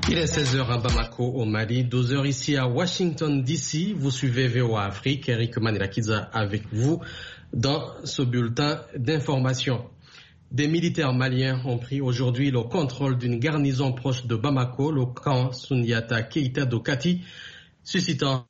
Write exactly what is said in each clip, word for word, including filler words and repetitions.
Il est seize heures à Bamako au Mali, douze heures ici à Washington D C. Vous suivez V O A Afrique, Eric Manirakiza avec vous dans ce bulletin d'information. Des militaires maliens ont pris aujourd'hui le contrôle d'une garnison proche de Bamako, le camp Soundiata Keita d'Okati, suscitant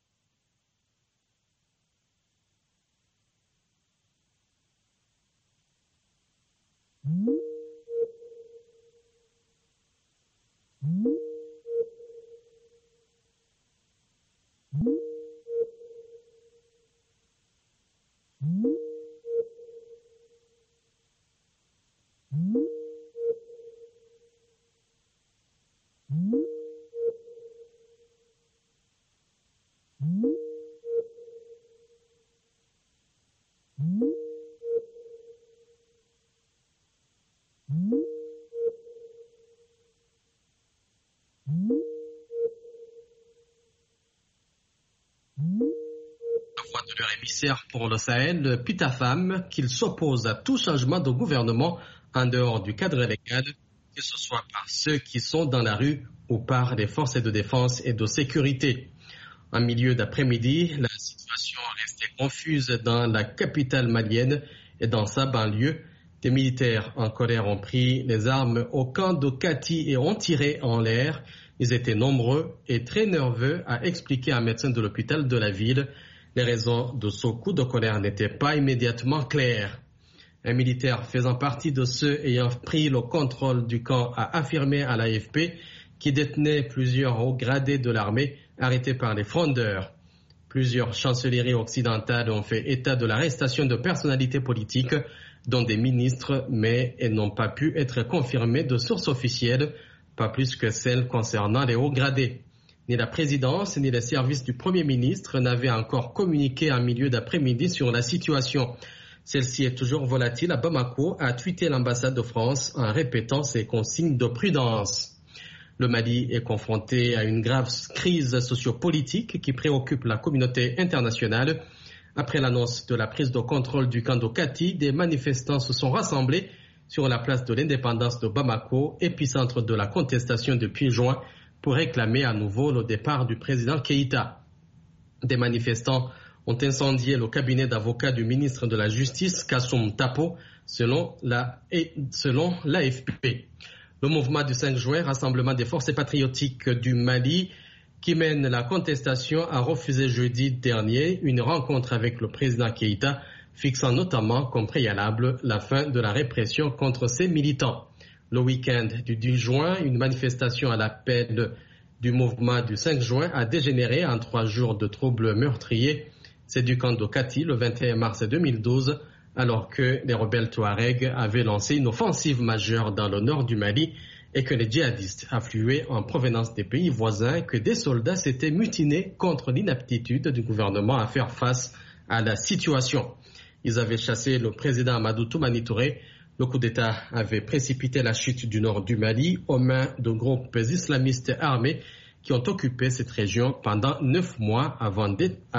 de leur émissaire pour le Sahel, Pitafam, qu'il s'oppose à tout changement de gouvernement en dehors du cadre légal, que ce soit par ceux qui sont dans la rue ou par les forces de défense et de sécurité. En milieu d'après-midi, la situation restait confuse dans la capitale malienne et dans sa banlieue. Des militaires en colère ont pris les armes au camp d'Okati et ont tiré en l'air. Ils étaient nombreux et très nerveux, a expliqué un médecin de l'hôpital de la ville. Les raisons de ce coup de colère n'étaient pas immédiatement claires. Un militaire faisant partie de ceux ayant pris le contrôle du camp a affirmé à l'A F P qu'il détenait plusieurs hauts gradés de l'armée arrêtés par les frondeurs. Plusieurs chancelleries occidentales ont fait état de l'arrestation de personnalités politiques, dont des ministres, mais elles n'ont pas pu être confirmées de sources officielles, pas plus que celles concernant les hauts gradés. Ni la présidence ni les services du Premier ministre n'avaient encore communiqué en milieu d'après-midi sur la situation. Celle-ci est toujours volatile à Bamako, a tweeté l'ambassade de France en répétant ses consignes de prudence. Le Mali est confronté à une grave crise sociopolitique qui préoccupe la communauté internationale. Après l'annonce de la prise de contrôle du camp d'Okati, des manifestants se sont rassemblés sur la place de l'indépendance de Bamako, épicentre de la contestation depuis juin, pour réclamer à nouveau le départ du président Keïta. Des manifestants ont incendié le cabinet d'avocats du ministre de la Justice, Kassoum Tapo, selon la, selon l'A F P. Le mouvement du cinq juin, Rassemblement des forces patriotiques du Mali, qui mène la contestation, a refusé jeudi dernier une rencontre avec le président Keïta, fixant notamment comme préalable la fin de la répression contre ses militants. Le week-end du dix juin, une manifestation à l'appel du mouvement du cinq juin a dégénéré en trois jours de troubles meurtriers. C'est du camp d'Okati le vingt et un mars deux mille douze, alors que les rebelles Touaregs avaient lancé une offensive majeure dans le nord du Mali et que les djihadistes affluaient en provenance des pays voisins, que des soldats s'étaient mutinés contre l'inaptitude du gouvernement à faire face à la situation. Ils avaient chassé le président Amadou Toumani Touré. Le coup d'État avait précipité la chute du nord du Mali aux mains de groupes islamistes armés qui ont occupé cette région pendant neuf mois avant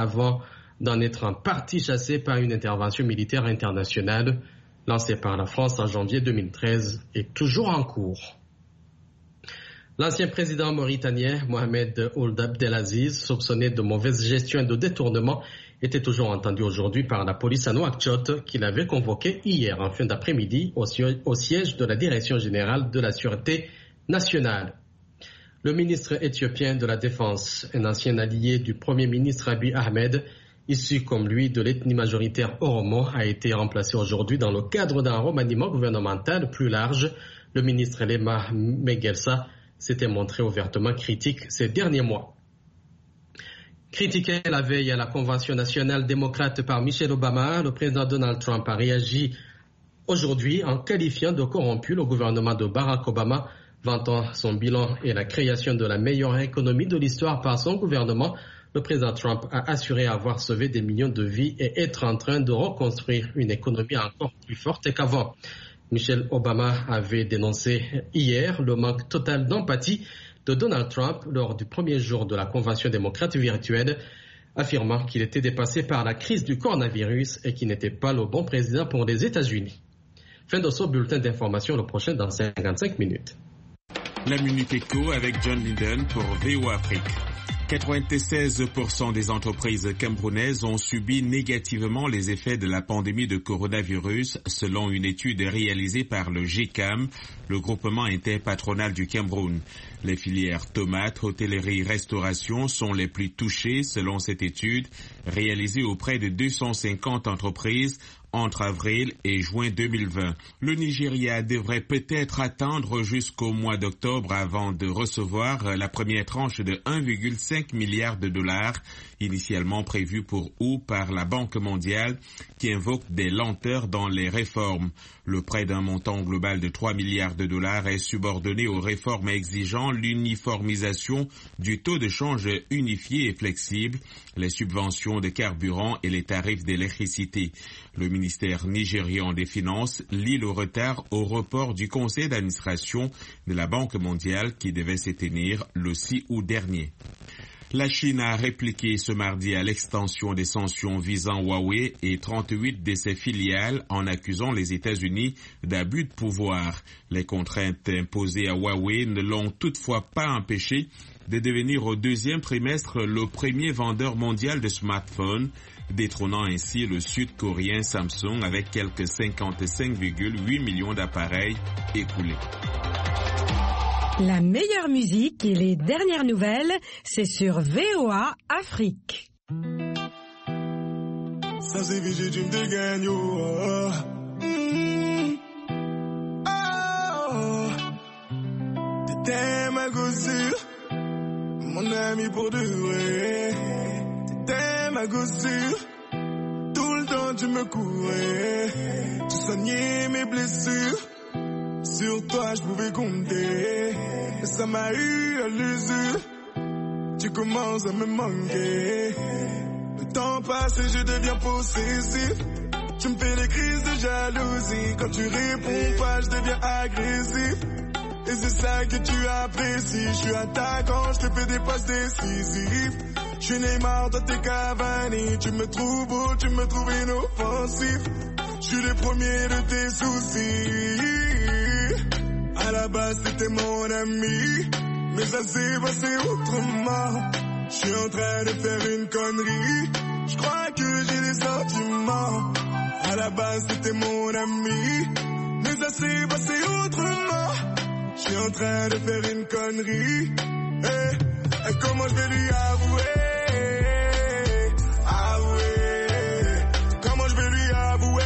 d'en être en partie chassés par une intervention militaire internationale lancée par la France en janvier deux mille treize et toujours en cours. L'ancien président mauritanien Mohamed Ould Abdelaziz, soupçonné de mauvaise gestion et de détournement, était toujours entendu aujourd'hui par la police à Nouakchott, qui l'avait convoqué hier en fin d'après-midi au siège de la Direction générale de la Sûreté nationale. Le ministre éthiopien de la Défense, un ancien allié du Premier ministre Abiy Ahmed, issu comme lui de l'ethnie majoritaire Oromo, a été remplacé aujourd'hui dans le cadre d'un remaniement gouvernemental plus large. Le ministre Lema Megelsa s'était montré ouvertement critique ces derniers mois. Critiqué la veille à la Convention nationale démocrate par Michelle Obama, le président Donald Trump a réagi aujourd'hui en qualifiant de corrompu le gouvernement de Barack Obama, vantant son bilan et la création de la meilleure économie de l'histoire par son gouvernement. Le président Trump a assuré avoir sauvé des millions de vies et être en train de reconstruire une économie encore plus forte qu'avant. Michelle Obama avait dénoncé hier le manque total d'empathie de Donald Trump lors du premier jour de la convention démocrate virtuelle, affirmant qu'il était dépassé par la crise du coronavirus et qu'il n'était pas le bon président pour les États-Unis. Fin de ce bulletin d'information, le prochain dans cinquante-cinq minutes. La Minute Éco avec John Linden pour V O Afrique. quatre-vingt-seize pour cent des entreprises camerounaises ont subi négativement les effets de la pandémie de coronavirus, selon une étude réalisée par le G C A M, le groupement interpatronal du Cameroun. Les filières tomates, hôtellerie, restauration sont les plus touchées, selon cette étude, réalisée auprès de deux cent cinquante entreprises entre avril et juin deux mille vingt. Le Nigeria devrait peut-être attendre jusqu'au mois d'octobre avant de recevoir la première tranche de un virgule cinq milliard de dollars, initialement prévue pour août par la Banque mondiale, qui invoque des lenteurs dans les réformes. Le prêt d'un montant global de trois milliards de dollars est subordonné aux réformes exigeant l'uniformisation du taux de change unifié et flexible, les subventions de carburant et les tarifs d'électricité. Le ministère nigérian des Finances lie le retard au report du conseil d'administration de la Banque mondiale qui devait se tenir le six août dernier. La Chine a répliqué ce mardi à l'extension des sanctions visant Huawei et trente-huit de ses filiales en accusant les États-Unis d'abus de pouvoir. Les contraintes imposées à Huawei ne l'ont toutefois pas empêché de devenir au deuxième trimestre le premier vendeur mondial de smartphones, détrônant ainsi le sud-coréen Samsung avec quelques cinquante-cinq virgule huit millions d'appareils écoulés. La meilleure musique et les dernières nouvelles, c'est sur V O A Afrique. Ça c'est vigé, tu me dégagnes, oh. Mm. Oh. T'étais ma gossure, mon ami pour de vrai. T'étais ma gossure, tout le temps tu me courais. Tu soignais mes blessures. Sur toi je pouvais compter, mais ça m'a eu à l'usure. Tu commences à me manquer. Le temps passe et je deviens possessif. Tu me fais des crises de jalousie. Quand tu réponds pas, je deviens agressif. Et c'est ça que tu apprécies. Je suis attaquant, je te fais des passes décisives. Je suis Neymar, toi t'es Cavani. Tu me trouves beau, tu me trouves inoffensif. Je suis le premier de tes soucis. À la base c'était mon ami, mais ça s'est passé autrement. Je suis en train de faire une connerie, je crois que j'ai des sentiments. À la base c'était mon ami, mais ça s'est passé autrement. Je suis en train de faire une connerie, hey, et comment je vais lui avouer? Avouer, comment je vais lui avouer?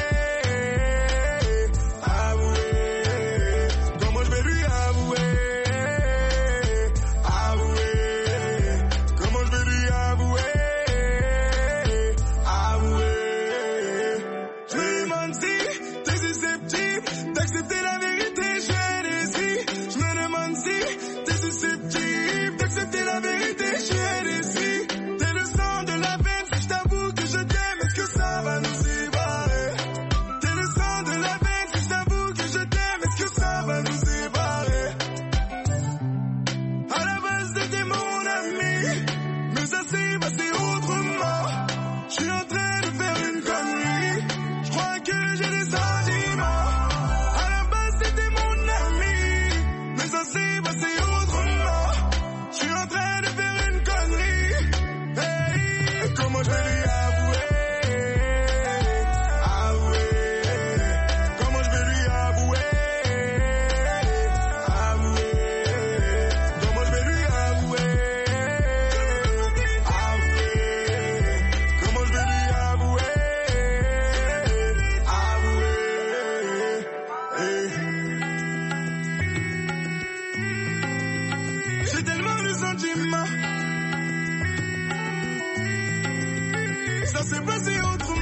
Ça s'est passé autrement.